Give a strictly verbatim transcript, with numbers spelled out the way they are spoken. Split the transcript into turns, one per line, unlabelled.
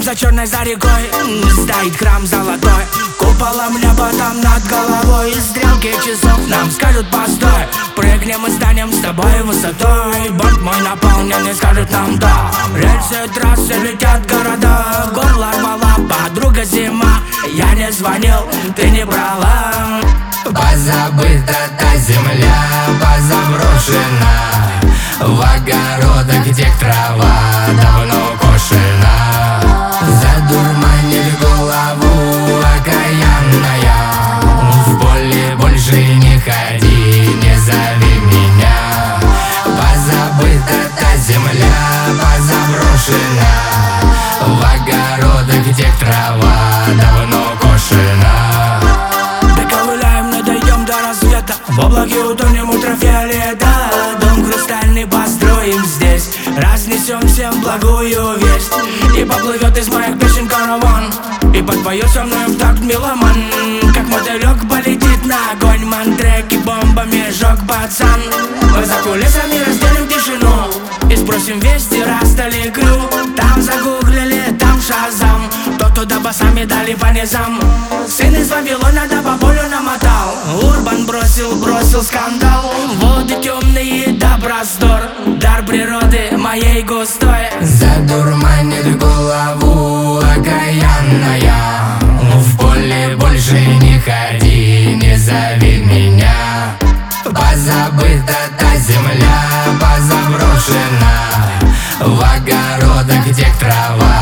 за черной за рекой стоит храм золотой, куполом небо там над головой. Стрелки часов нам скажут постой, прыгнем и станем с тобой высотой. Борт мой наполнен и скажет нам да. Рельсы трассы летят города, горло рвала подруга зима. Я не звонил, ты не брала.
Позабыта та земля, позаброшена, в огородах, где трава давно кошена. Задурманили голову окаянная, в поле больше не ходи, не зови меня. Позабыта та земля, позаброшена, в огородах, где трава давно кошена.
Доковыляем, но дойдем до рассвета, в облаке утонем ультрафиолета. Дом хрустальный построим здесь, разнесем всем благую весть. И поплывет из моих песен караван, и подпоет со мной в такт меломан. Как мотылек полетит на огонь, мантреки бомбами жёг пацан. Мы за кулисами разделим тишину и спросим вести, растали крю. Там загуглили, там шазам, тот, туда басами дали по низам. Сын из Вавилона да по полю намотал, Урбан бросил, бросил скандал. Воды темные да простор, дар природы моей густой.
Задурманит голову окаянная, в поле больше не ходи, не зови меня. Позабыта та земля, позаброшена, в огородах, где трава